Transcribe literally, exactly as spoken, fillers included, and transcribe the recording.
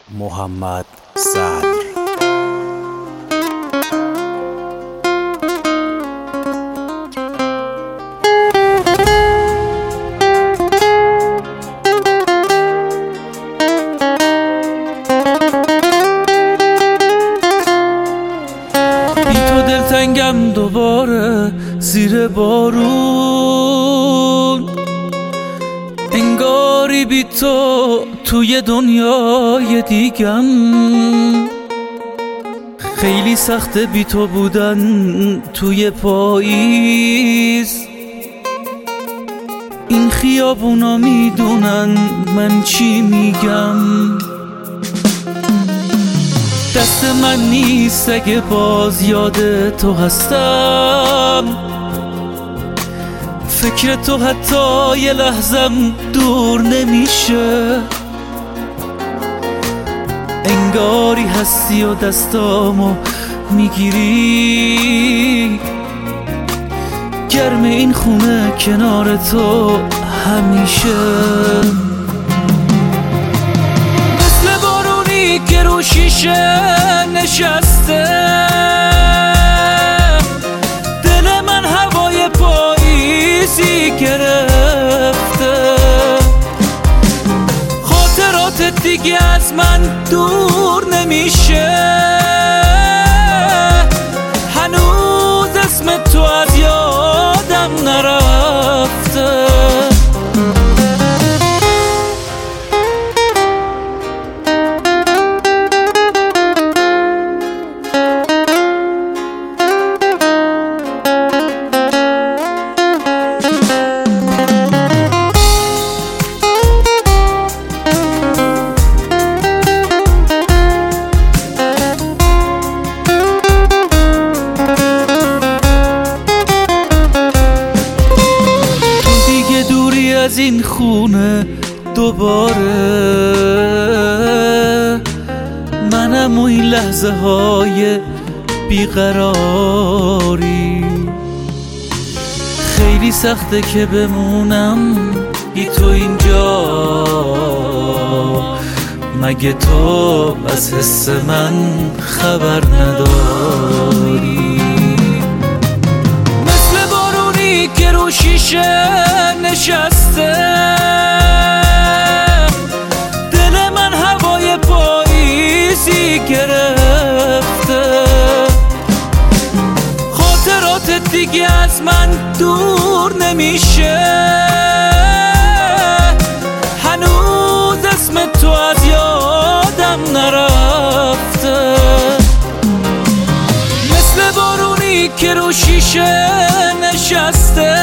محمد صدر. بی تو دلتنگم دوباره زیر بارون، انگاری بی تو توی دنیای دیگم. خیلی سخته بی تو بودن توی پاییز، این خیابونا میدونن من چی میگم. دست من نیست اگه باز یاد تو هستم، فکر تو حتی یه لحظم دور نمیشه. انگاری هستی و دستامو میگیری، گرم این خونه کنار تو همیشه. مثل بارونی که رو شیشه نشسته، دل من هوای پاییزی گرفته. خاطرات دیگه از من دور نمیشه، هنوز اسم تو از یادم نرفته. از این خونه دوباره، منم و این لحظه های بیقراری. خیلی سخته که بمونم بی تو اینجا، مگه تو از حس من خبر نداری؟ مثل بارونی که رو شیشه نشسته، دل من هوای پاییزی گرفته. خاطرات دیگه از من دور نمیشه، هنوز اسم تو از یادم نرفته. مثل بارونی که رو شیشه نشسته،